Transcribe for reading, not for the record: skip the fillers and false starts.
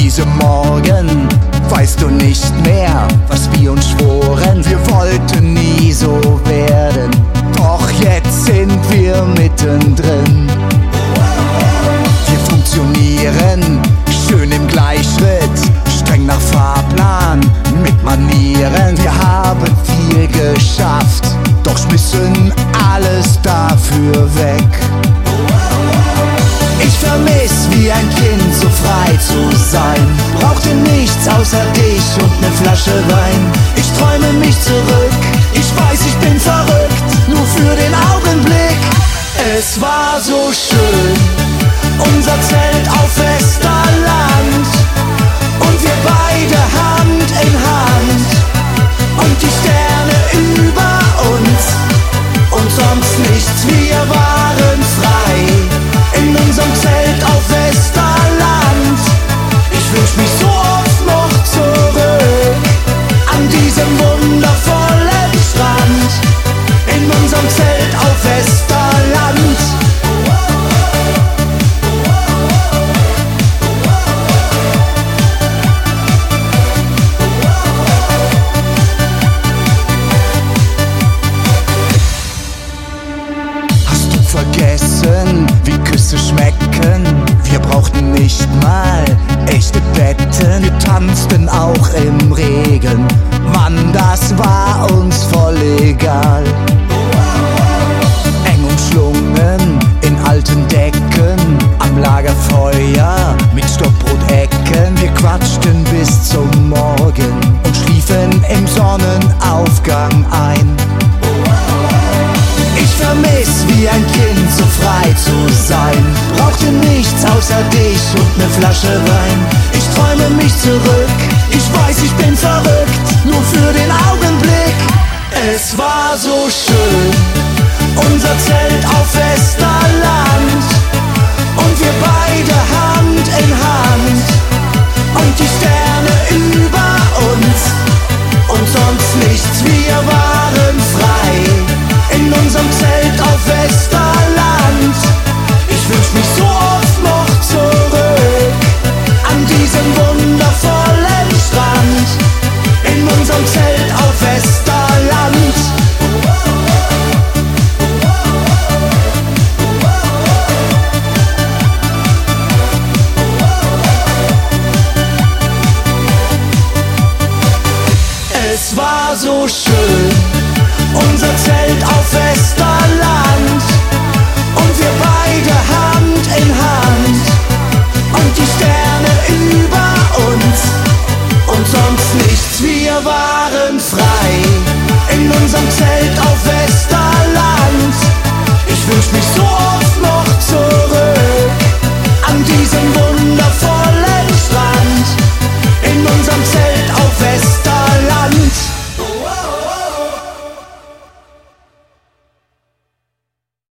diesem Morgen weißt du nicht mehr, was wir uns schworen. Wir wollten nie so werden, doch jetzt sind wir mittendrin. Wir funktionieren schön im Gleichschritt, streng nach Fahrplan, mit Manieren. Wir haben viel geschafft, doch schmissen alles dafür weg. Ich vermiss wie ein Kind so frei zu sein, brauchte nichts außer dich und ne Flasche Wein. Ich träume mich zurück, ich weiß ich bin verrückt, nur für den Augenblick. Es war so schön, unser Zelt auf Westerland und wir beide Hand in Hand und die Sterne über uns und sonst nichts, wir waren frei. In unserem Zelt auf Westerland. Ich wünsch mich so oft noch zurück an diesem wundervollen Strand. In unserem Zelt auf Westerland. Hast du vergessen, wie Küsse schmecken? Wir brauchten nicht mal echte Betten. Wir tanzten auch im Regen, Mann, das war uns voll egal. Eng umschlungen in alten Decken, am Lagerfeuer mit Stockbrotecken. Wir quatschten bis zum Morgen und schliefen im Sonnenaufgang ein. Ich vermiss wie ein Kind so frei zu sein, brauchte nichts außer dich und ne Flasche Wein. Ich träume mich zurück, ich weiß ich bin verrückt, nur für den Augenblick. Es war so schön, unser Zelt auf Westerland und wir beide Hand in Hand und die Sterne über uns und sonst nichts, wir waren frei. In unserem Zelt auf Westerland. Ich wünsch mich so oft noch zurück an diesem wundervollen Strand. In unserem Zelt auf Westerland. Es war so schön, unser Zelt auf Westerland und wir beide Hand in Hand und die Sterne über uns und sonst nichts, wir waren frei in unserem Zelt auf Westerland. Ich wünsch mich so oft